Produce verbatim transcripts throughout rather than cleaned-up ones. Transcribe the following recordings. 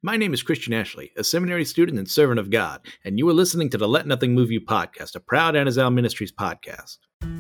My name is Christian Ashley, a seminary student and servant of God, and you are listening to the Let Nothing Move You podcast, a proud Anazal Ministries podcast.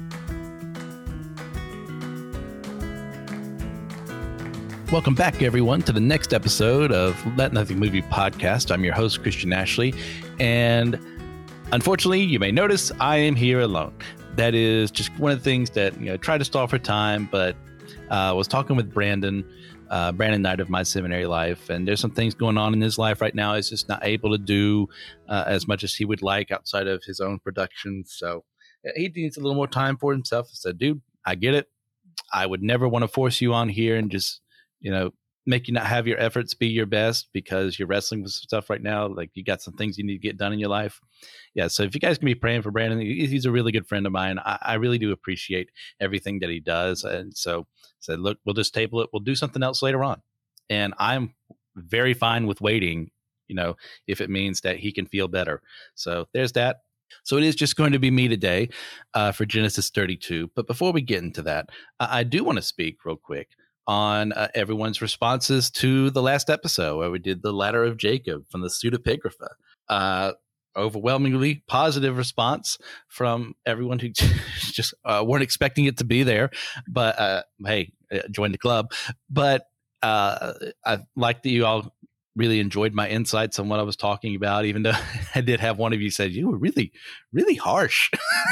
Welcome back, everyone, to the next episode of Let Nothing Move You podcast. I'm your host, Christian Ashley, and unfortunately, you may notice I am here alone. That is just one of the things that, you know, try to stall for time, but I uh, was talking with Brandon, uh, Brandon Knight of My Seminary Life, and there's some things going on in his life right now. He's just not able to do uh, as much as he would like outside of his own production. So he needs a little more time for himself. I said, dude, I get it. I would never want to force you on here and just, you know, make you not have your efforts be your best because you're wrestling with stuff right now. Like, you got some things you need to get done in your life. Yeah. So if you guys can be praying for Brandon, he's a really good friend of mine. I, I really do appreciate everything that he does. And so I said, look, we'll just table it. We'll do something else later on. And I'm very fine with waiting, you know, if it means that he can feel better. So there's that. So it is just going to be me today uh, for Genesis thirty-two. But before we get into that, I, I do want to speak real quick on uh, everyone's responses to the last episode where we did the Ladder of Jacob from the Pseudepigrapha. Uh, overwhelmingly positive response from everyone who just uh, weren't expecting it to be there. But uh, hey, join the club. But uh, I like that you all really enjoyed my insights on what I was talking about, even though I did have one of you said you were really, really harsh.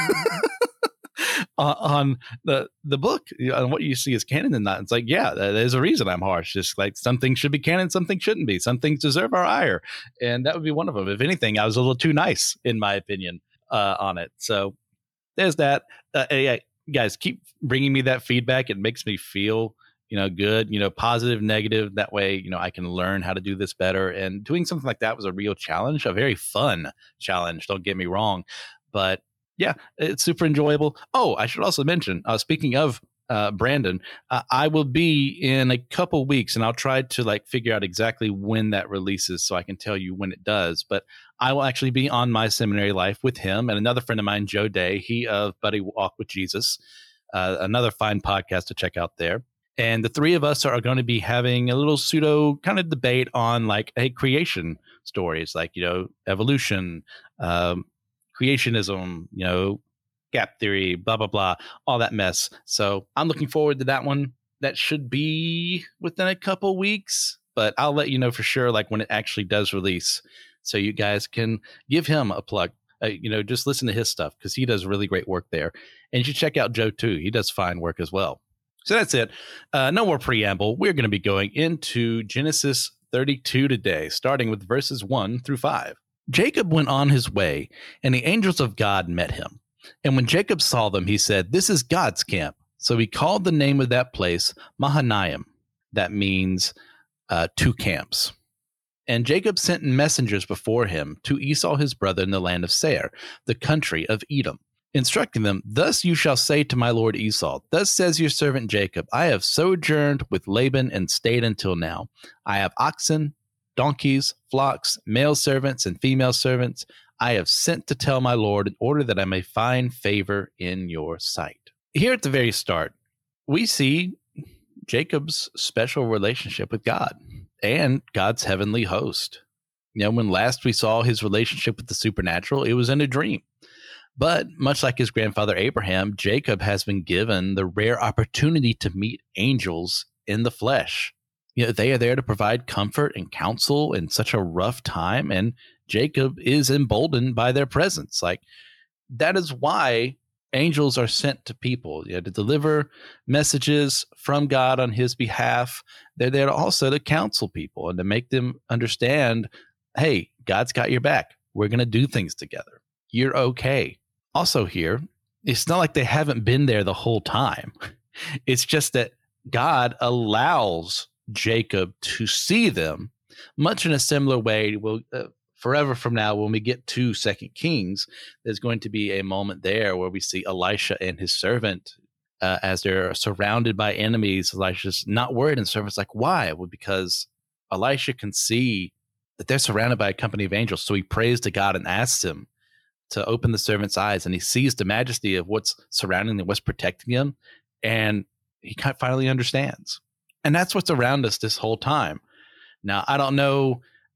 Uh, on the the book, you know, and what you see as canon and not. It's like, yeah, there's a reason I'm harsh. Just like some things should be canon, some things shouldn't be. Some things deserve our ire, and that would be one of them. If anything, I was a little too nice, in my opinion, uh, on it. So there's that. Uh, yeah, guys, keep bringing me that feedback. It makes me feel, you know, good, you know, positive, negative. That way, you know, I can learn how to do this better. And doing something like that was a real challenge, a very fun challenge. Don't get me wrong, but yeah, it's super enjoyable. Oh, I should also mention, uh, speaking of uh, Brandon, uh, I will be in a couple weeks, and I'll try to like figure out exactly when that releases so I can tell you when it does. But I will actually be on My Seminary Life with him and another friend of mine, Joe Day, he of Buddy Walk with Jesus, uh, another fine podcast to check out there. And the three of us are going to be having a little pseudo kind of debate on like a creation stories, like, you know, evolution, um, creationism, you know, gap theory, blah, blah, blah, all that mess. So I'm looking forward to that one. That should be within a couple weeks, but I'll let you know for sure, like when it actually does release. So you guys can give him a plug, uh, you know, just listen to his stuff because he does really great work there. And you should check out Joe too. He does fine work as well. So that's it. Uh, no more preamble. We're going to be going into Genesis thirty-two today, starting with verses one through five. Jacob went on his way, and the angels of God met him. And when Jacob saw them, he said, "This is God's camp." So he called the name of that place Mahanaim. That means uh, two camps. And Jacob sent messengers before him to Esau his brother in the land of Seir, the country of Edom, instructing them, "Thus you shall say to my lord Esau, thus says your servant Jacob, I have sojourned with Laban and stayed until now. I have oxen, donkeys, flocks, male servants, and female servants. I have sent to tell my lord in order that I may find favor in your sight." Here at the very start, we see Jacob's special relationship with God and God's heavenly host. You know, when last we saw his relationship with the supernatural, it was in a dream. But much like his grandfather Abraham, Jacob has been given the rare opportunity to meet angels in the flesh. You know, they are there to provide comfort and counsel in such a rough time, and Jacob is emboldened by their presence. Like, that is why angels are sent to people, you know, to deliver messages from God on his behalf. They're there to also to counsel people and to make them understand, hey, God's got your back. We're going to do things together. You're okay. Also here, it's not like they haven't been there the whole time. It's just that God allows Jacob to see them, much in a similar way. We'll, uh, forever from now, when we get to Second Kings, there's going to be a moment there where we see Elisha and his servant uh, as they're surrounded by enemies. Elisha's not worried, and the servant's like, "Why?" Well, because Elisha can see that they're surrounded by a company of angels. So he prays to God and asks him to open the servant's eyes, and he sees the majesty of what's surrounding him, what's protecting him, and he finally understands. And that's what's around us this whole time. Now, I don't know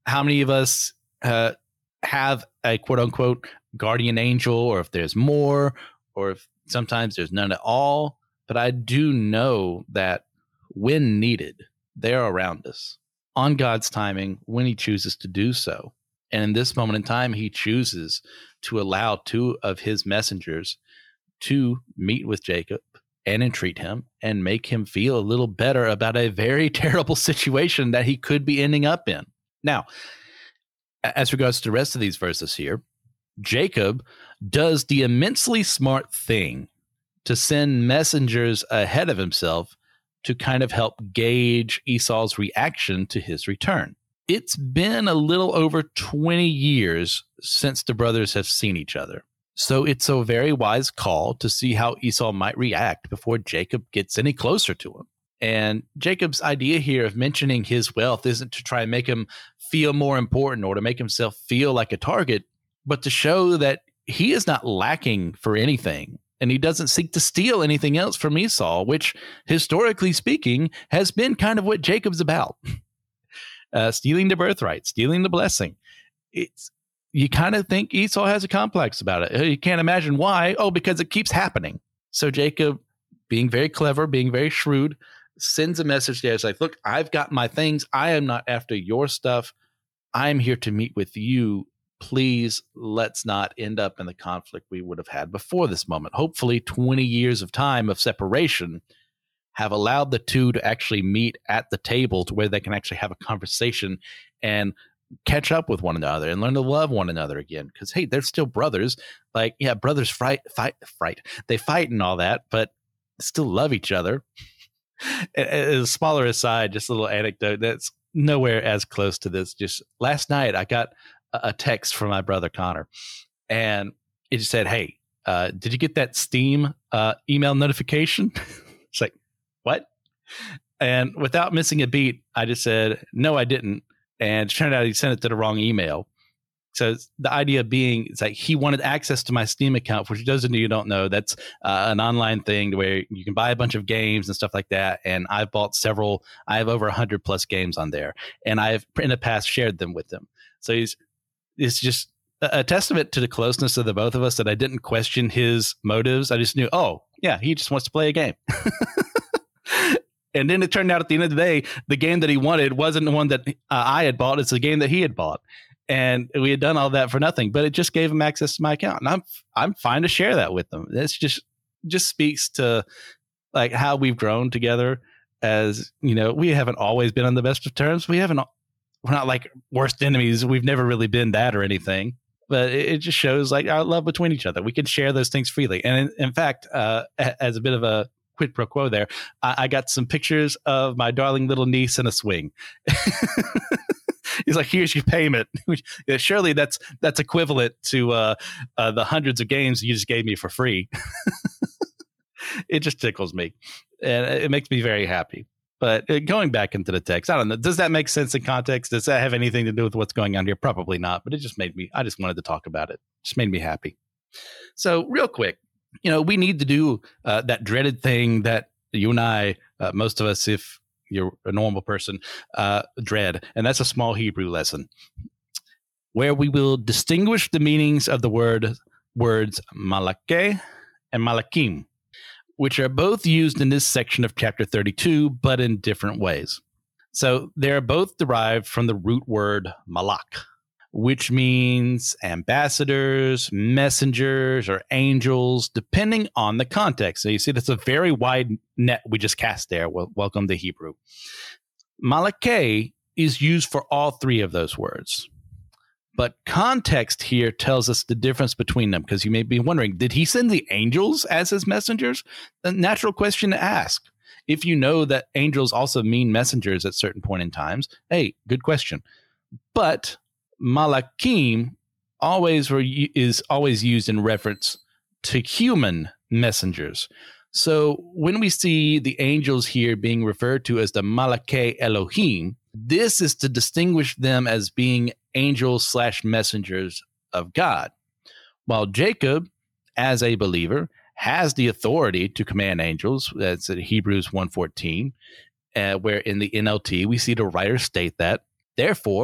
how many of us uh, have a quote unquote guardian angel, or if there's more, or if sometimes there's none at all. But I do know that when needed, they're around us on God's timing when he chooses to do so. And in this moment in time, he chooses to allow two of his messengers to meet with Jacob and entreat him and make him feel a little better about a very terrible situation that he could be ending up in. Now, as regards to the rest of these verses here, Jacob does the immensely smart thing to send messengers ahead of himself to kind of help gauge Esau's reaction to his return. It's been a little over twenty years since the brothers have seen each other. So it's a very wise call to see how Esau might react before Jacob gets any closer to him. And Jacob's idea here of mentioning his wealth isn't to try and make him feel more important or to make himself feel like a target, but to show that he is not lacking for anything. And he doesn't seek to steal anything else from Esau, which, historically speaking, has been kind of what Jacob's about. Uh, stealing the birthright, stealing the blessing. It's you kind of think Esau has a complex about it. You can't imagine why. Oh, because it keeps happening. So Jacob, being very clever, being very shrewd, sends a message there. It's like, look, I've got my things. I am not after your stuff. I'm here to meet with you. Please, let's not end up in the conflict we would have had before this moment. Hopefully twenty years of time of separation have allowed the two to actually meet at the table to where they can actually have a conversation and catch up with one another and learn to love one another again. Because, hey, they're still brothers. Like, yeah, brothers fight, fight, fight. They fight and all that, but still love each other. As a smaller aside, just a little anecdote that's nowhere as close to this. Just last night, I got a text from my brother Connor, and it just said, "Hey, uh, did you get that Steam uh, email notification?" It's like, what? And without missing a beat, I just said, "No, I didn't." And it turned out he sent it to the wrong email. So the idea being, it's like he wanted access to my Steam account, which those of you who don't know, that's uh, an online thing where you can buy a bunch of games and stuff like that. And I've bought several. I have over one hundred plus games on there, and I've in the past shared them with him. So he's it's just a testament to the closeness of the both of us that I didn't question his motives. I just knew, oh, yeah, he just wants to play a game. And then it turned out at the end of the day, the game that he wanted wasn't the one that uh, I had bought. It's the game that he had bought. And we had done all that for nothing, but it just gave him access to my account. And I'm I'm fine to share that with them. This just just speaks to like how we've grown together. As you know, we haven't always been on the best of terms. We haven't We're not like worst enemies. We've never really been that or anything, but it, it just shows like our love between each other. We can share those things freely. And in, in fact, uh, as a bit of a quid pro quo there, I, I got some pictures of my darling little niece in a swing. He's like, here's your payment. Yeah, surely that's that's equivalent to uh, uh, the hundreds of games you just gave me for free. It just tickles me. And it makes me very happy. But going back into the text, I don't know. Does that make sense in context? Does that have anything to do with what's going on here? Probably not. But it just made me, I just wanted to talk about it. Just made me happy. So real quick, you know, we need to do uh, that dreaded thing that you and I, uh, most of us, if you're a normal person, uh, dread. And that's a small Hebrew lesson where we will distinguish the meanings of the word words malakeh and malakim, which are both used in this section of chapter thirty-two, but in different ways. So they're both derived from the root word malak, which means ambassadors, messengers, or angels, depending on the context. So you see, that's a very wide net we just cast there. Well, welcome to Hebrew. Malakeh is used for all three of those words. But context here tells us the difference between them, because you may be wondering, did he send the angels as his messengers? A natural question to ask. If you know that angels also mean messengers at certain point in times, hey, good question. But malakim always re- is always used in reference to human messengers. So when we see the angels here being referred to as the Malakeh Elohim, this is to distinguish them as being angels slash messengers of God. While Jacob, as a believer, has the authority to command angels, that's in Hebrews one fourteen, uh, where in the N L T we see the writer state that, therefore,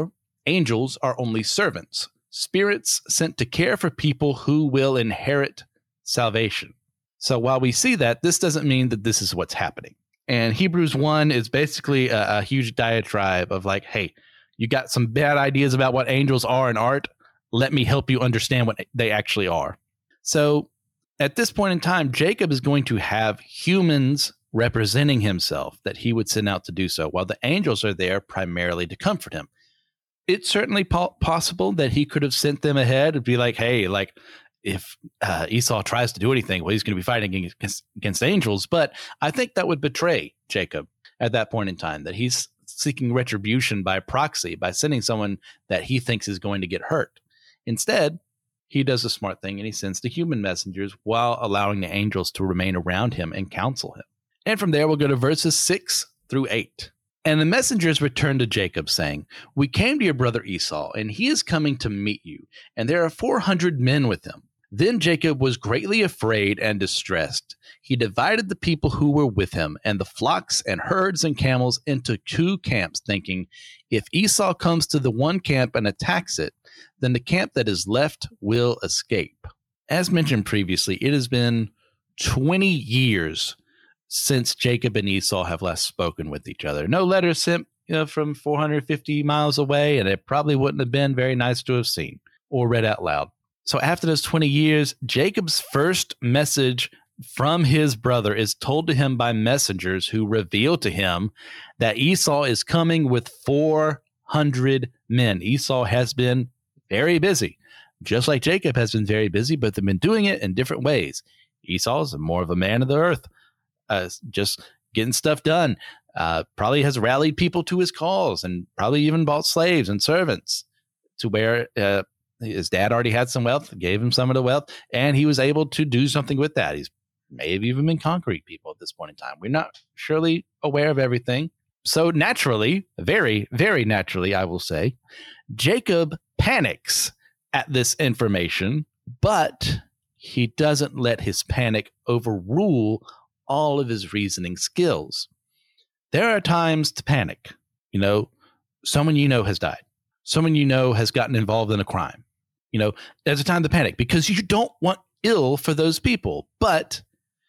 Angels are only servants, spirits sent to care for people who will inherit salvation. So while we see that, this doesn't mean that this is what's happening. And Hebrews one is basically a, a huge diatribe of like, hey, you got some bad ideas about what angels are and aren't. Let me help you understand what they actually are. So at this point in time, Jacob is going to have humans representing himself that he would send out to do so, while the angels are there primarily to comfort him. It's certainly po- possible that he could have sent them ahead and be like, hey, like if uh, Esau tries to do anything, well, he's going to be fighting against, against angels. But I think that would betray Jacob at that point in time, that he's seeking retribution by proxy, by sending someone that he thinks is going to get hurt. Instead, he does a smart thing and he sends the human messengers while allowing the angels to remain around him and counsel him. And from there, we'll go to verses six through eight. And the messengers returned to Jacob, saying, we came to your brother Esau, and he is coming to meet you, and there are four hundred men with him. Then Jacob was greatly afraid and distressed. He divided the people who were with him and the flocks and herds and camels into two camps, thinking, if Esau comes to the one camp and attacks it, then the camp that is left will escape. As mentioned previously, it has been twenty years since Jacob and Esau have last spoken with each other. No letters sent, you know, from four hundred fifty miles away, and it probably wouldn't have been very nice to have seen or read out loud. So after those twenty years, Jacob's first message from his brother is told to him by messengers who reveal to him that Esau is coming with four hundred men. Esau has been very busy, just like Jacob has been very busy, but they've been doing it in different ways. Esau is more of a man of the earth, uh, just getting stuff done. Uh, probably has rallied people to his cause and probably even bought slaves and servants to where uh, his dad already had some wealth, gave him some of the wealth, and he was able to do something with that. He's may have even been conquering people at this point in time. We're not surely aware of everything. So naturally, very, very naturally, I will say, Jacob panics at this information, but he doesn't let his panic overrule all of his reasoning skills. There are times to panic. You know, someone you know has died. Someone you know has gotten involved in a crime. You know, there's a time to panic because you don't want ill for those people. But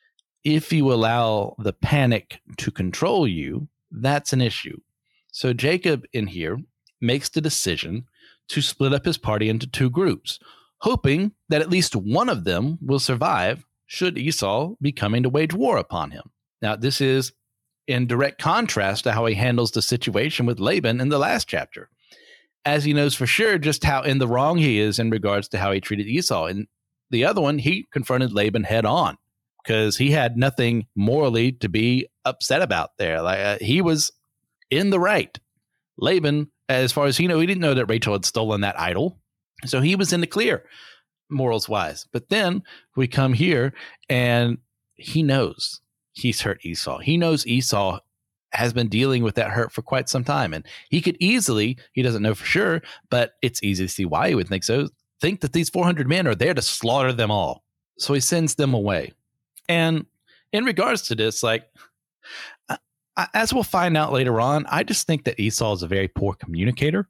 if you allow the panic to control you, that's an issue. So Jacob in here makes the decision to split up his party into two groups, hoping that at least one of them will survive should Esau be coming to wage war upon him. Now, this is in direct contrast to how he handles the situation with Laban in the last chapter, as he knows for sure just how in the wrong he is in regards to how he treated Esau. In the other one, he confronted Laban head on because he had nothing morally to be upset about there. Like uh, he was in the right. Laban, as far as he knew, he didn't know that Rachel had stolen that idol. So he was in the clear, morals wise. But then we come here and he knows he's hurt Esau. He knows Esau has been dealing with that hurt for quite some time. And he could easily, he doesn't know for sure, but it's easy to see why he would think so, think that these four hundred men are there to slaughter them all. So he sends them away. And in regards to this, like, I, I, as we'll find out later on, I just think that Esau is a very poor communicator.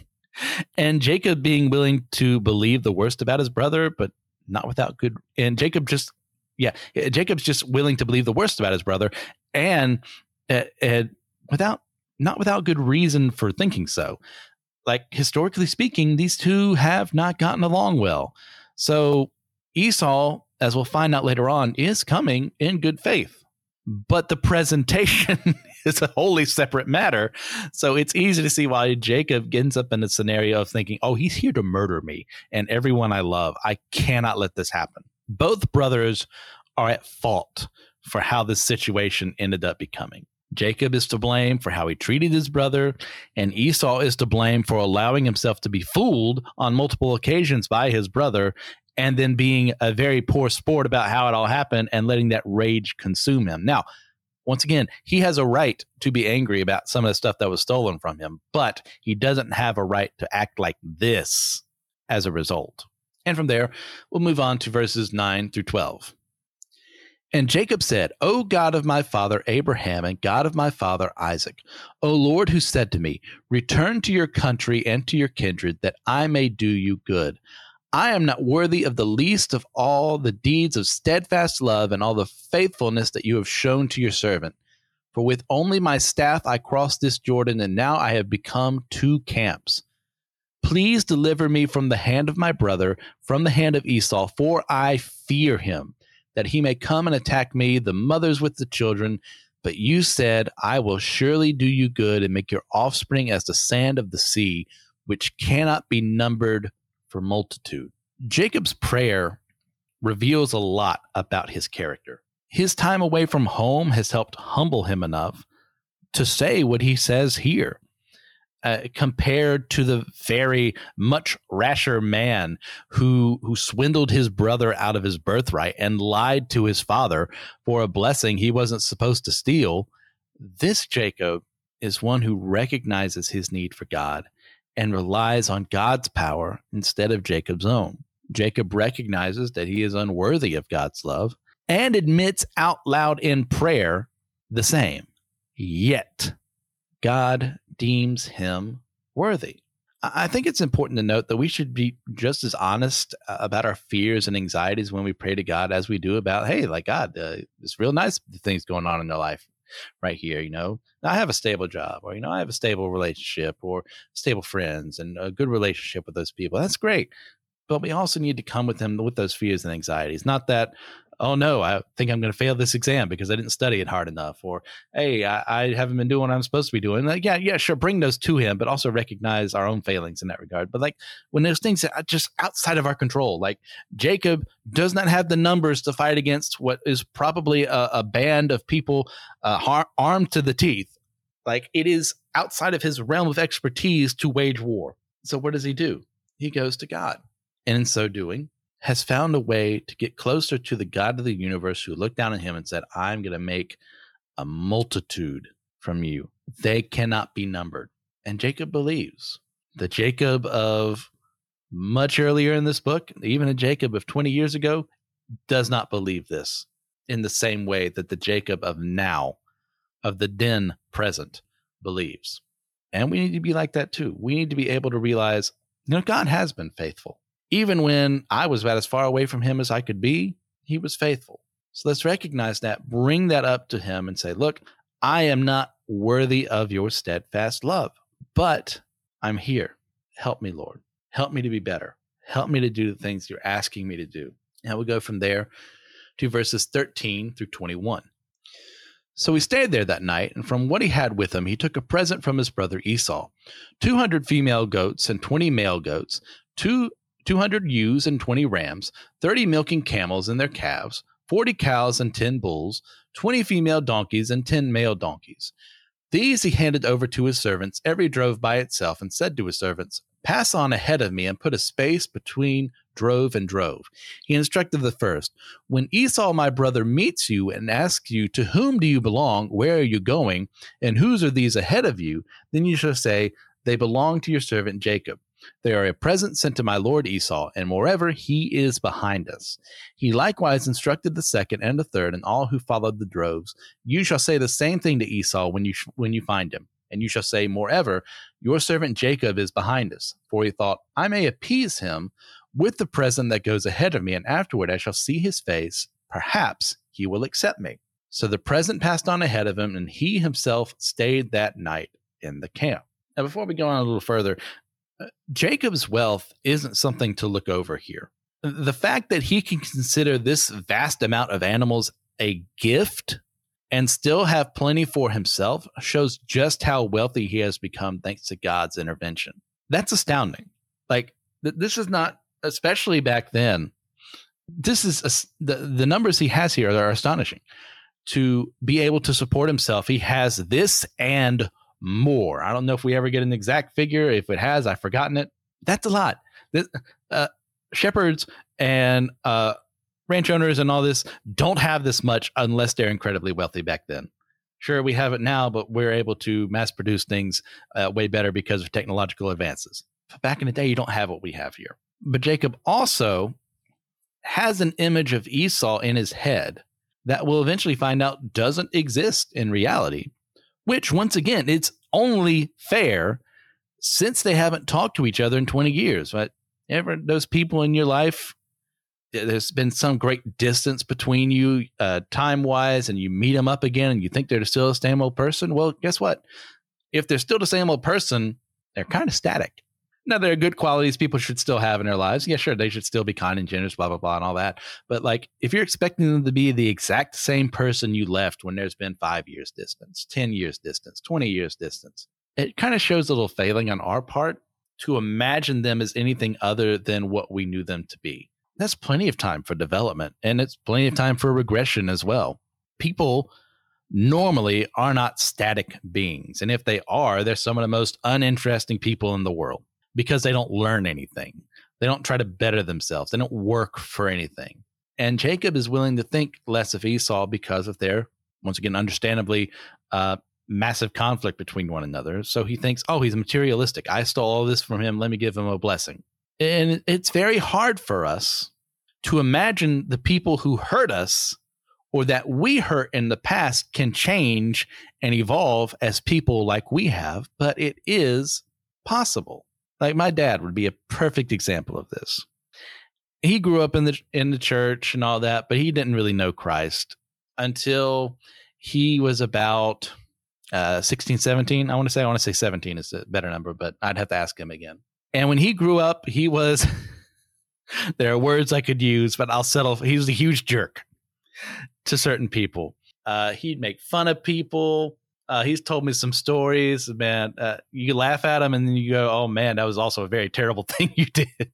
And Jacob being willing to believe the worst about his brother, but not without good. And Jacob just, yeah, Jacob's just willing to believe the worst about his brother, and uh, uh, without, not without good reason for thinking so. Like, historically speaking, these two have not gotten along well. So Esau, as we'll find out later on, is coming in good faith. But the presentation is a wholly separate matter. So it's easy to see why Jacob ends up in a scenario of thinking, oh, he's here to murder me and everyone I love. I cannot let this happen. Both brothers are at fault for how this situation ended up becoming. Jacob is to blame for how he treated his brother, and Esau is to blame for allowing himself to be fooled on multiple occasions by his brother, and then being a very poor sport about how it all happened and letting that rage consume him. Now, once again, he has a right to be angry about some of the stuff that was stolen from him, but he doesn't have a right to act like this as a result. And from there, we'll move on to verses nine through twelve. And Jacob said, O God of my father Abraham and God of my father Isaac, O Lord, who said to me, return to your country and to your kindred, that I may do you good. I am not worthy of the least of all the deeds of steadfast love and all the faithfulness that you have shown to your servant. For with only my staff I crossed this Jordan, and now I have become two camps. Please deliver me from the hand of my brother, from the hand of Esau, for I fear him, that he may come and attack me, the mothers with the children. But you said, I will surely do you good and make your offspring as the sand of the sea, which cannot be numbered for multitude. Jacob's prayer reveals a lot about his character. His time away from home has helped humble him enough to say what he says here. Uh, compared to the very much rasher man who who swindled his brother out of his birthright and lied to his father for a blessing he wasn't supposed to steal, this Jacob is one who recognizes his need for God and relies on God's power instead of Jacob's own. Jacob recognizes that he is unworthy of God's love and admits out loud in prayer the same. Yet God deems him worthy. I think it's important to note that we should be just as honest about our fears and anxieties when we pray to God as we do about, hey, like God, uh, it's real nice things going on in their life right here. You know, I have a stable job, or, you know, I have a stable relationship or stable friends and a good relationship with those people. That's great. But we also need to come with him with those fears and anxieties. Not that, oh no, I think I'm going to fail this exam because I didn't study it hard enough. Or, hey, I, I haven't been doing what I'm supposed to be doing. Like, yeah, yeah, sure. Bring those to him, but also recognize our own failings in that regard. But like when there's things that are just outside of our control, like Jacob does not have the numbers to fight against what is probably a, a band of people uh, har- armed to the teeth. Like it is outside of his realm of expertise to wage war. So what does he do? He goes to God. And in so doing, has found a way to get closer to the God of the universe who looked down at him and said, I'm going to make a multitude from you. They cannot be numbered. And Jacob believes. The Jacob of much earlier in this book, even a Jacob of twenty years ago, does not believe this in the same way that the Jacob of now, of the then present, believes. And we need to be like that too. We need to be able to realize, you know, God has been faithful. Even when I was about as far away from him as I could be, he was faithful. So let's recognize that, bring that up to him and say, look, I am not worthy of your steadfast love, but I'm here. Help me, Lord. Help me to be better. Help me to do the things you're asking me to do. And we'll go from there to verses thirteen through twenty-one. So he stayed there that night, and from what he had with him, he took a present from his brother Esau, two hundred female goats and twenty male goats, two two hundred ewes and twenty rams, thirty milking camels and their calves, forty cows and ten bulls, twenty female donkeys and ten male donkeys. These he handed over to his servants, every drove by itself, and said to his servants, pass on ahead of me and put a space between drove and drove. He instructed the first, when Esau my brother meets you and asks you, to whom do you belong, where are you going, and whose are these ahead of you, then you shall say, they belong to your servant Jacob. They are a present sent to my lord Esau, and moreover, he is behind us. He likewise instructed the second and the third, and all who followed the droves. You shall say the same thing to Esau when you sh- when you find him. And you shall say, moreover, your servant Jacob is behind us. For he thought, I may appease him with the present that goes ahead of me, and afterward I shall see his face. Perhaps he will accept me. So the present passed on ahead of him, and he himself stayed that night in the camp. Now, before we go on a little further, Jacob's wealth isn't something to look over here. The fact that he can consider this vast amount of animals a gift and still have plenty for himself shows just how wealthy he has become thanks to God's intervention. That's astounding. Like, th- this is not, especially back then, this is a, the, the numbers he has here are astonishing. To be able to support himself, he has this and more. I don't know if we ever get an exact figure. If it has, I've forgotten it. That's a lot. This, uh, shepherds and uh, ranch owners and all this don't have this much unless they're incredibly wealthy back then. Sure, we have it now, but we're able to mass produce things uh, way better because of technological advances. But back in the day, you don't have what we have here. But Jacob also has an image of Esau in his head that we'll eventually find out doesn't exist in reality, which once again, it's only fair since they haven't talked to each other in twenty years. But ever those people in your life, there's been some great distance between you uh, time wise, and you meet them up again and you think they're still the same old person. Well, guess what? If they're still the same old person, they're kind of static. Now, there are good qualities people should still have in their lives. Yeah, sure, they should still be kind and generous, blah, blah, blah, and all that. But like, if you're expecting them to be the exact same person you left when there's been five years distance, ten years distance, twenty years distance, it kind of shows a little failing on our part to imagine them as anything other than what we knew them to be. That's plenty of time for development, and it's plenty of time for regression as well. People normally are not static beings, and if they are, they're some of the most uninteresting people in the world because they don't learn anything. They don't try to better themselves. They don't work for anything. And Jacob is willing to think less of Esau because of their, once again, understandably, uh, massive conflict between one another. So he thinks, oh, he's materialistic. I stole all this from him. Let me give him a blessing. And it's very hard for us to imagine the people who hurt us or that we hurt in the past can change and evolve as people like we have, but it is possible. Like my dad would be a perfect example of this. He grew up in the in the church and all that, but he didn't really know Christ until he was about uh, sixteen, seventeen. I want to say, I want to say seventeen is a better number, but I'd have to ask him again. And when he grew up, he was, there are words I could use, but I'll settle. He was a huge jerk to certain people. Uh, he'd make fun of people. Uh, he's told me some stories, man. Uh, you laugh at him and then you go, oh man, that was also a very terrible thing you did.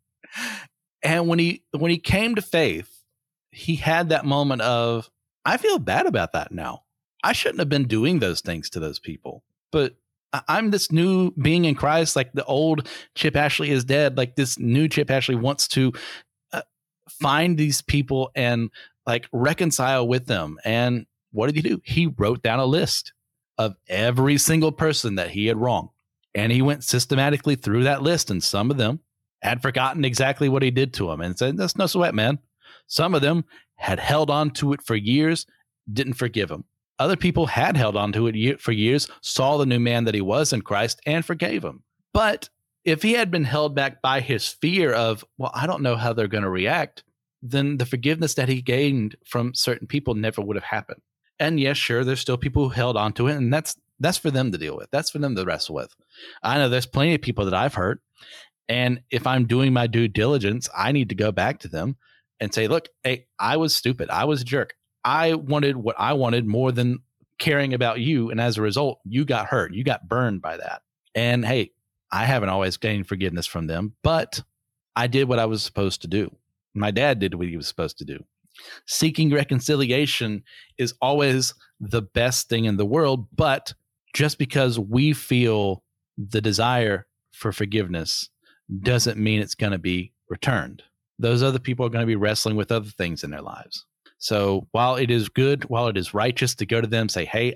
And when he, when he came to faith, he had that moment of, I feel bad about that now. I shouldn't have been doing those things to those people, but I'm this new being in Christ. Like the old Chip Ashley is dead. Like this new Chip Ashley wants to uh, find these people and like reconcile with them. And what did he do? He wrote down a list of every single person that he had wronged. And he went systematically through that list. And some of them had forgotten exactly what he did to them and said, that's no sweat, man. Some of them had held on to it for years, didn't forgive him. Other people had held on to it for years, saw the new man that he was in Christ, and forgave him. But if he had been held back by his fear of, well, I don't know how they're going to react, then the forgiveness that he gained from certain people never would have happened. And yes, sure, there's still people who held on to it, and that's that's for them to deal with. That's for them to wrestle with. I know there's plenty of people that I've hurt, and if I'm doing my due diligence, I need to go back to them and say, look, hey, I was stupid. I was a jerk. I wanted what I wanted more than caring about you. And as a result, you got hurt. You got burned by that. And hey, I haven't always gained forgiveness from them, but I did what I was supposed to do. My dad did what he was supposed to do. Seeking reconciliation is always the best thing in the world. But just because we feel the desire for forgiveness doesn't mean it's going to be returned. Those other people are going to be wrestling with other things in their lives. So while it is good, while it is righteous to go to them, say, hey,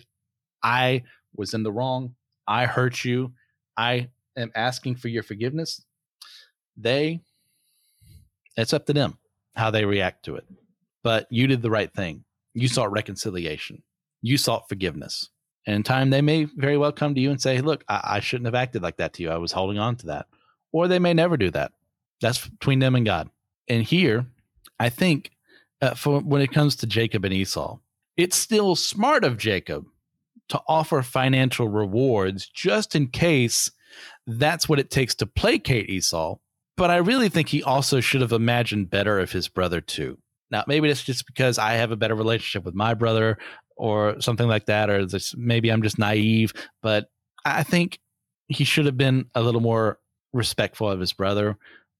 I was in the wrong. I hurt you. I am asking for your forgiveness. They, it's up to them how they react to it. But you did the right thing. You sought reconciliation. You sought forgiveness. And in time, they may very well come to you and say, look, I, I shouldn't have acted like that to you. I was holding on to that. Or they may never do that. That's between them and God. And here, I think, Uh, for when it comes to Jacob and Esau, it's still smart of Jacob to offer financial rewards just in case that's what it takes to placate Esau. But I really think he also should have imagined better of his brother too. Now, maybe it's just because I have a better relationship with my brother or something like that, or this, maybe I'm just naive, but I think he should have been a little more respectful of his brother.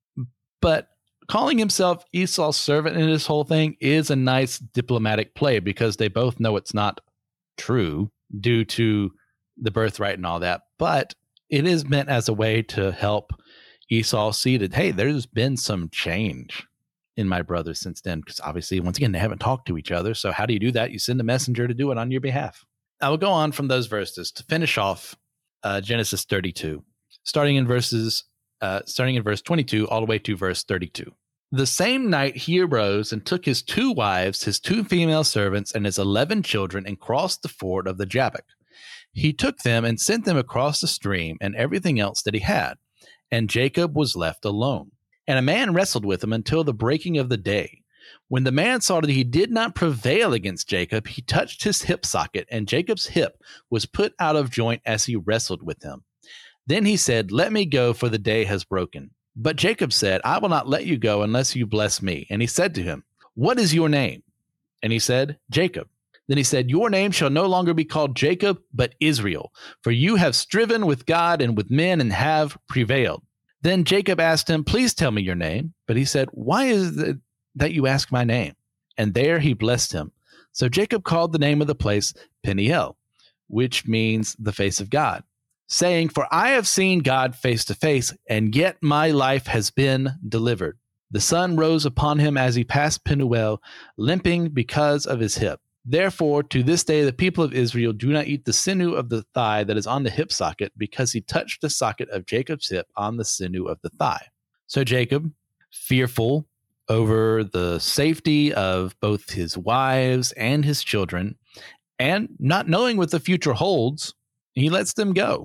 But calling himself Esau's servant in this whole thing is a nice diplomatic play because they both know it's not true due to the birthright and all that. But it is meant as a way to help Esau see that, hey, there's been some change in my brother since then. Because obviously, once again, they haven't talked to each other. So how do you do that? You send a messenger to do it on your behalf. I will go on from those verses to finish off uh, Genesis thirty-two, starting in verses, uh, starting in verse twenty-two all the way to verse thirty-two. The same night he arose and took his two wives, his two female servants, and his eleven children, and crossed the ford of the Jabbok. He took them and sent them across the stream and everything else that he had. And Jacob was left alone. And a man wrestled with him until the breaking of the day. When the man saw that he did not prevail against Jacob, he touched his hip socket, and Jacob's hip was put out of joint as he wrestled with him. Then he said, "Let me go, for the day has broken." But Jacob said, "I will not let you go unless you bless me." And he said to him, "What is your name?" And he said, "Jacob." Then he said, "Your name shall no longer be called Jacob, but Israel, for you have striven with God and with men and have prevailed." Then Jacob asked him, "Please tell me your name." But he said, "Why is it that you ask my name?" And there he blessed him. So Jacob called the name of the place Peniel, which means the face of God, saying, "For I have seen God face to face, and yet my life has been delivered." The sun rose upon him as he passed Penuel, limping because of his hip. Therefore, to this day, the people of Israel do not eat the sinew of the thigh that is on the hip socket, because he touched the socket of Jacob's hip on the sinew of the thigh. So Jacob, fearful over the safety of both his wives and his children, and not knowing what the future holds, he lets them go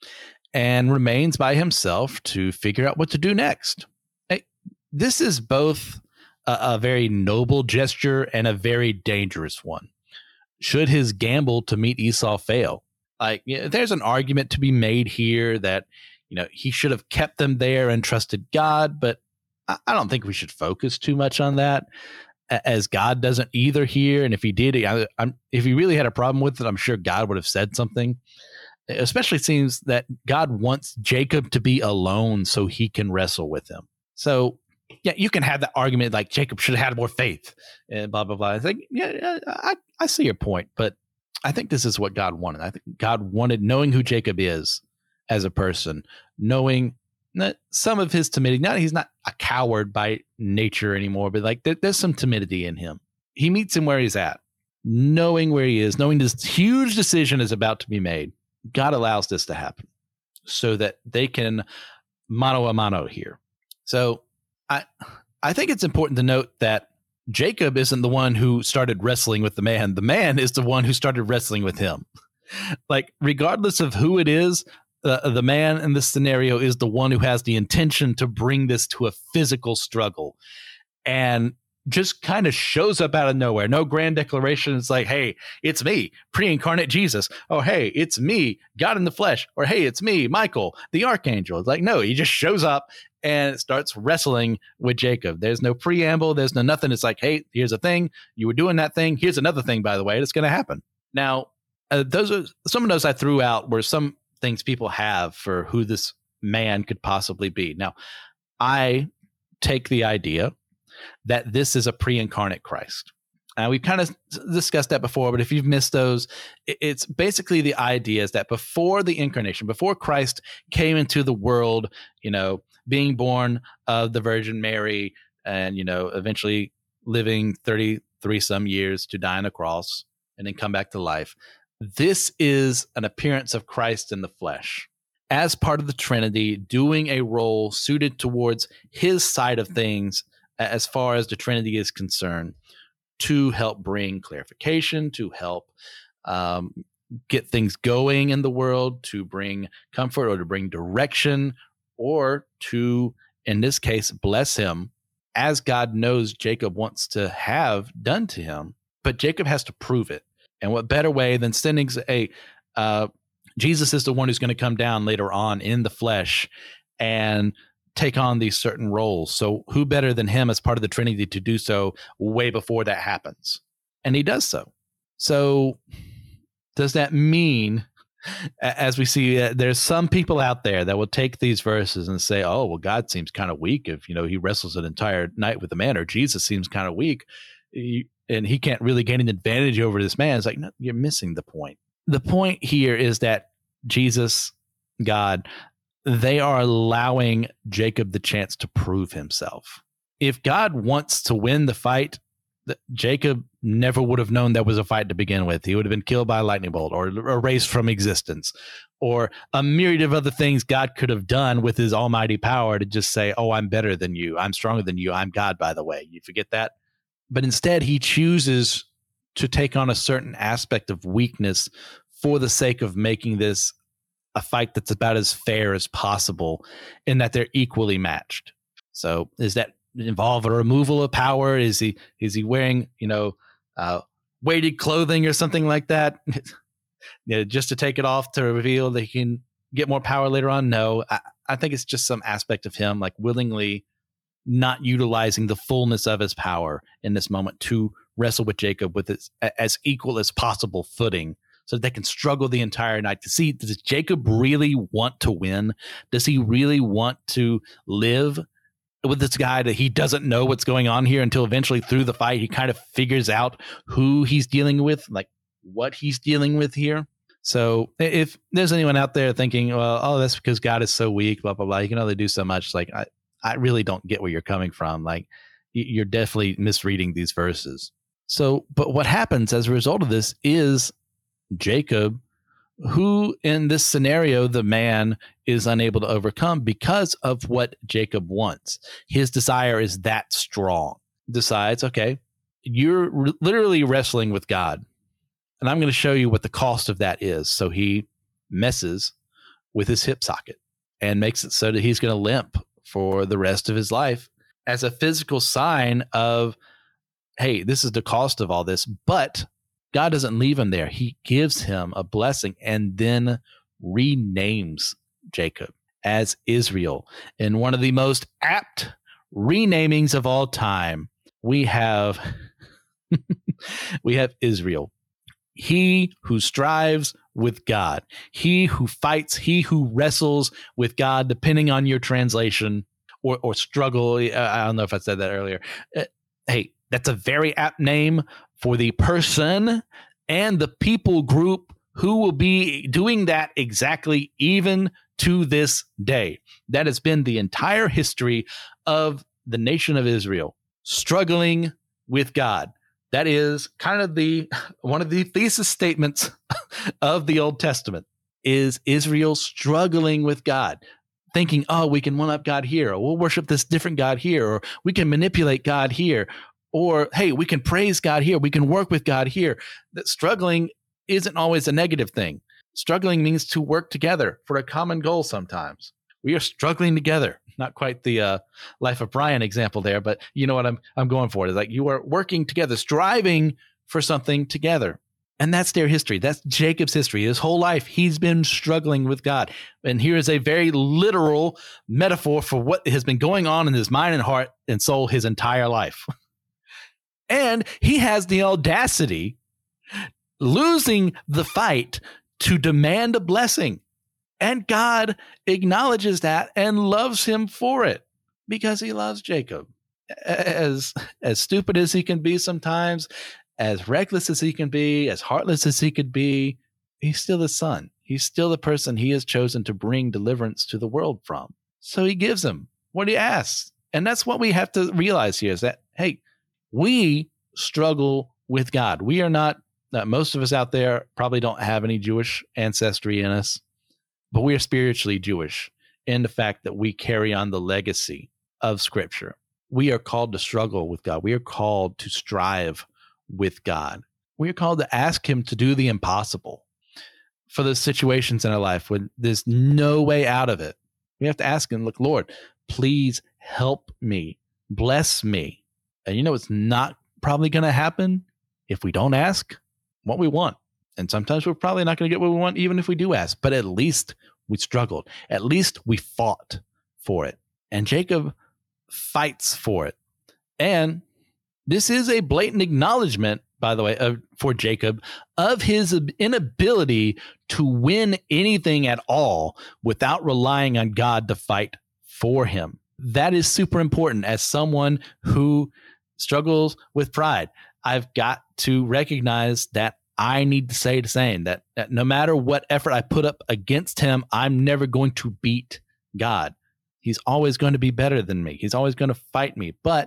and remains by himself to figure out what to do next. This is both a, a very noble gesture and a very dangerous one. Should his gamble to meet Esau fail? Like, you know, there's an argument to be made here that, you know, he should have kept them there and trusted God, but I, I don't think we should focus too much on that, as God doesn't either here. And if he did, I, I'm, if he really had a problem with it, I'm sure God would have said something. Especially seems that God wants Jacob to be alone so he can wrestle with him. So, yeah, you can have that argument like Jacob should have had more faith and blah, blah, blah. I think, yeah, I, I see your point, but I think this is what God wanted. I think God wanted, knowing who Jacob is as a person, knowing that some of his timidity, not he's not a coward by nature anymore, but like there, there's some timidity in him. He meets him where he's at, knowing where he is, knowing this huge decision is about to be made. God allows this to happen so that they can mano a mano here. So I I think it's important to note that Jacob isn't the one who started wrestling with the man. The man is the one who started wrestling with him. Like, regardless of who it is, uh, the man in this scenario is the one who has the intention to bring this to a physical struggle. And just kind of shows up out of nowhere. No grand declaration. It's like, hey, it's me, pre-incarnate Jesus. Oh, hey, it's me, God in the flesh. Or, hey, it's me, Michael, the archangel. It's like, no, he just shows up and starts wrestling with Jacob. There's no preamble. There's no nothing. It's like, hey, here's a thing. You were doing that thing. Here's another thing, by the way, that's going to happen. Now, uh, those are some of those I threw out were some things people have for who this man could possibly be. Now, I take the idea that this is a pre-incarnate Christ. Uh, we've kind of discussed that before, but if you've missed those, it's basically the idea is that before the incarnation, before Christ came into the world, you know, being born of the Virgin Mary and, you know, eventually living thirty-three some years to die on a cross and then come back to life. This is an appearance of Christ in the flesh as part of the Trinity, doing a role suited towards his side of things as far as the Trinity is concerned, to help bring clarification, to help um, get things going in the world, to bring comfort or to bring direction, or to, in this case, bless him as God knows Jacob wants to have done to him. But Jacob has to prove it. And what better way than sending a uh, Jesus is the one who's going to come down later on in the flesh and take on these certain roles. So who better than him as part of the Trinity to do so way before that happens? And he does so. So does that mean, as we see, uh, there's some people out there that will take these verses and say, oh, well, God seems kind of weak if, you know, he wrestles an entire night with a man, or Jesus seems kind of weak he, and he can't really gain an advantage over this man. It's like, no, you're missing the point. The point here is that Jesus, God, they are allowing Jacob the chance to prove himself. If God wants to win the fight, th- Jacob never would have known there was a fight to begin with. He would have been killed by a lightning bolt or erased from existence, or a myriad of other things God could have done with his almighty power to just say, oh, I'm better than you. I'm stronger than you. I'm God, by the way. You forget that? But instead, he chooses to take on a certain aspect of weakness for the sake of making this a fight that's about as fair as possible, in that they're equally matched. So is that involve a removal of power? Is he is he wearing, you know, uh, weighted clothing or something like that? You know, just to take it off to reveal that he can get more power later on? No, I, I think it's just some aspect of him like willingly not utilizing the fullness of his power in this moment to wrestle with Jacob with its, as equal as possible footing, so that they can struggle the entire night to see, does Jacob really want to win? Does he really want to live with this guy that he doesn't know what's going on here until eventually through the fight, he kind of figures out who he's dealing with, like what he's dealing with here. So if there's anyone out there thinking, well, oh, that's because God is so weak, blah, blah, blah, he can only do so much. Like, I, I really don't get where you're coming from. Like, you're definitely misreading these verses. So, but what happens as a result of this is Jacob, who in this scenario, the man is unable to overcome because of what Jacob wants. His desire is that strong. Decides, okay, you're re- literally wrestling with God, and I'm going to show you what the cost of that is. So he messes with his hip socket and makes it so that he's going to limp for the rest of his life as a physical sign of, hey, this is the cost of all this. But God doesn't leave him there. He gives him a blessing and then renames Jacob as Israel. In one of the most apt renamings of all time, we have we have Israel. He who strives with God, he who fights, he who wrestles with God, depending on your translation, or, or struggle. I don't know if I said that earlier. Uh, hey, that's a very apt name for the person and the people group who will be doing that exactly even to this day. That has been the entire history of the nation of Israel, struggling with God. That is kind of the one of the thesis statements of the Old Testament, is Israel struggling with God, thinking, oh, we can one up God here, or we'll worship this different God here, or we can manipulate God here, or, hey, we can praise God here, we can work with God here. That struggling isn't always a negative thing. Struggling means to work together for a common goal sometimes. We are struggling together. Not quite the uh, Life of Brian example there, but you know what I'm I'm going for. It's like you are working together, striving for something together. And that's their history. That's Jacob's history. His whole life, he's been struggling with God. And here is a very literal metaphor for what has been going on in his mind and heart and soul his entire life. And he has the audacity, losing the fight, to demand a blessing. And God acknowledges that and loves him for it because he loves Jacob. As, as stupid as he can be sometimes, as reckless as he can be, as heartless as he could be, he's still the son. He's still the person he has chosen to bring deliverance to the world from. So he gives him what he asks. And that's what we have to realize here, is that, hey, we struggle with God. We are not, uh, most of us out there probably don't have any Jewish ancestry in us, but we are spiritually Jewish in the fact that we carry on the legacy of Scripture. We are called to struggle with God. We are called to strive with God. We are called to ask him to do the impossible for those situations in our life when there's no way out of it. We have to ask him, look, Lord, please help me, bless me. And you know, it's not probably going to happen if we don't ask what we want. And sometimes we're probably not going to get what we want, even if we do ask. But at least we struggled. At least we fought for it. And Jacob fights for it. And this is a blatant acknowledgement, by the way, of, for Jacob, of his inability to win anything at all without relying on God to fight for him. That is super important as someone who struggles with pride. I've got to recognize that I need to say the same, that, that no matter what effort I put up against him, I'm never going to beat God. He's always going to be better than me. He's always going to fight me. But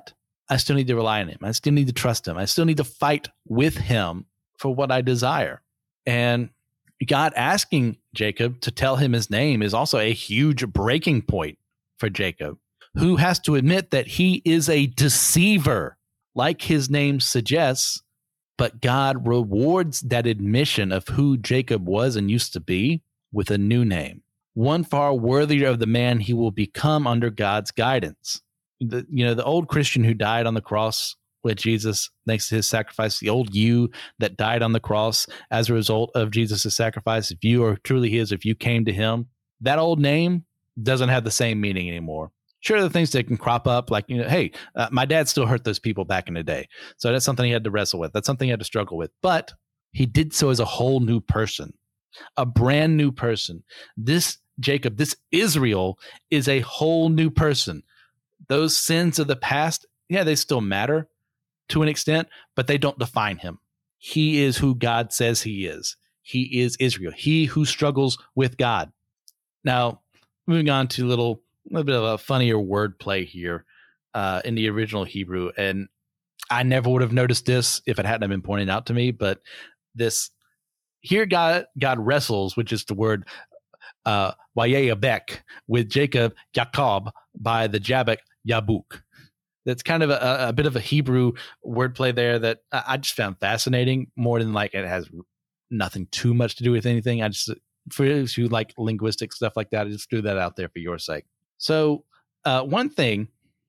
I still need to rely on him. I still need to trust him. I still need to fight with him for what I desire. And God asking Jacob to tell him his name is also a huge breaking point for Jacob, who has to admit that he is a deceiver, like his name suggests. But God rewards that admission of who Jacob was and used to be with a new name, one far worthier of the man he will become under God's guidance. The, you know, the old Christian who died on the cross with Jesus next to his sacrifice, the old you that died on the cross as a result of Jesus' sacrifice, if you are truly his, if you came to him, that old name doesn't have the same meaning anymore. Sure, the things that can crop up, like, you know, hey, uh, my dad still hurt those people back in the day. So that's something he had to wrestle with. That's something he had to struggle with. But he did so as a whole new person, a brand new person. This Jacob, this Israel is a whole new person. Those sins of the past, yeah, they still matter to an extent, but they don't define him. He is who God says he is. He is Israel, he who struggles with God. Now, moving on to a little, little bit of a funnier wordplay here uh, in the original Hebrew. And I never would have noticed this if it hadn't been pointed out to me, but this here God, God wrestles, which is the word uh, Wayeyabek, with Jacob, Jacob, by the Jabbok, Yabuk. That's kind of a, a bit of a Hebrew wordplay there that I just found fascinating, more than like it has nothing too much to do with anything. I just, for those who like linguistic stuff like that, I just threw that out there for your sake. So uh, one thing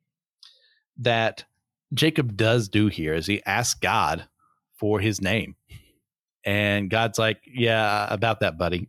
that Jacob does do here is he asks God for his name. And God's like, yeah, about that, buddy.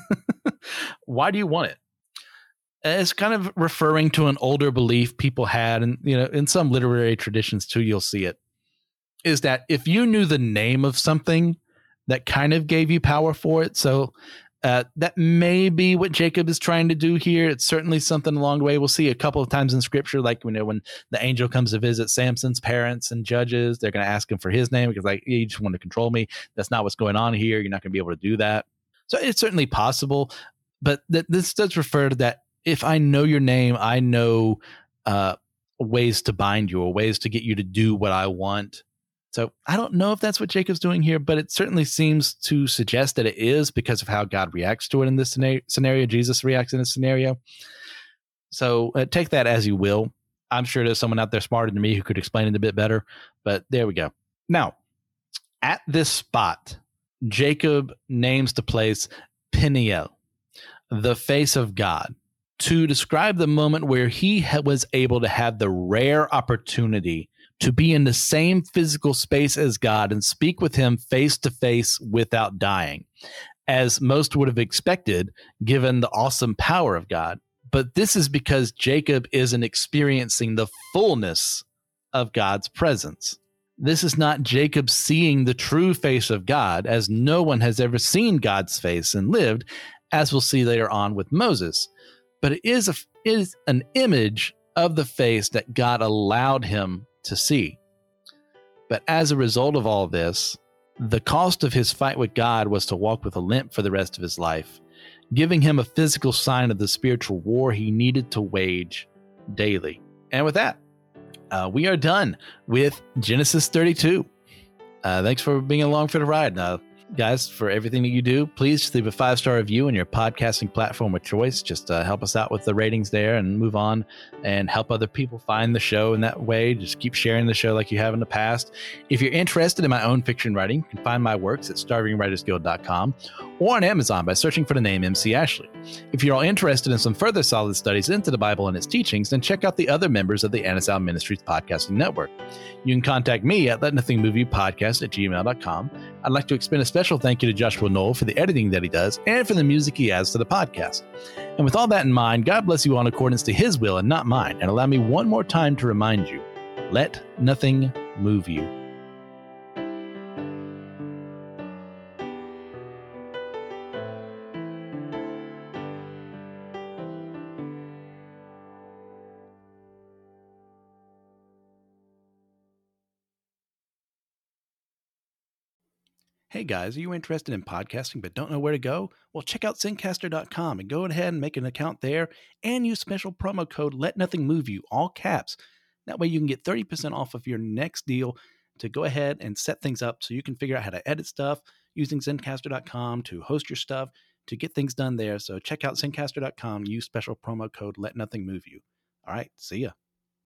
Why do you want it? It's kind of referring to an older belief people had, and you know, in some literary traditions too, you'll see it, is that if you knew the name of something, that kind of gave you power for it. So uh, that may be what Jacob is trying to do here. It's certainly something along the way. We'll see a couple of times in scripture, like, you know, when the angel comes to visit Samson's parents and judges, they're going to ask him for his name because, like, you just want to control me. That's not what's going on here. You're not going to be able to do that. So it's certainly possible, but th- this does refer to that. If I know your name, I know uh, ways to bind you or ways to get you to do what I want. So I don't know if that's what Jacob's doing here, but it certainly seems to suggest that it is because of how God reacts to it in this scenario. Jesus reacts in this scenario. So uh, take that as you will. I'm sure there's someone out there smarter than me who could explain it a bit better, but there we go. Now, at this spot, Jacob names the place Peniel, the face of God, to describe the moment where he ha- was able to have the rare opportunity to be in the same physical space as God and speak with him face to face without dying, as most would have expected given the awesome power of God. But this is because Jacob isn't experiencing the fullness of God's presence. This is not Jacob seeing the true face of God, as no one has ever seen God's face and lived, as we'll see later on with Moses. But it is, a, it is an image of the face that God allowed him to see. But as a result of all this, the cost of his fight with God was to walk with a limp for the rest of his life, giving him a physical sign of the spiritual war he needed to wage daily. And with that, uh, we are done with Genesis thirty-two. Uh, thanks for being along for the ride. Uh, Guys, for everything that you do, please leave a five-star review on your podcasting platform of choice. Just uh, help us out with the ratings there and move on and help other people find the show in that way. Just keep sharing the show like you have in the past. If you're interested in my own fiction writing, you can find my works at starving writers guild dot com or on Amazon by searching for the name M C Ashley. If you're all interested in some further solid studies into the Bible and its teachings, then check out the other members of the Anasal Ministries Podcasting Network. You can contact me at let nothing move you podcast at gmail dot com. I'd like to extend a special thank you to Joshua Knoll for the editing that he does and for the music he adds to the podcast. And with all that in mind, God bless you all in accordance to his will and not mine. And allow me one more time to remind you, let nothing move you. Hey guys, are you interested in podcasting but don't know where to go? Well, check out Zencastr dot com and go ahead and make an account there and use special promo code Let Nothing Move You, all caps, That way you can get thirty percent off of your next deal to go ahead and set things up so you can figure out how to edit stuff using Zencastr dot com to host your stuff, to get things done there. So check out Zencastr dot com, use special promo code Let Nothing Move You. All right, see ya.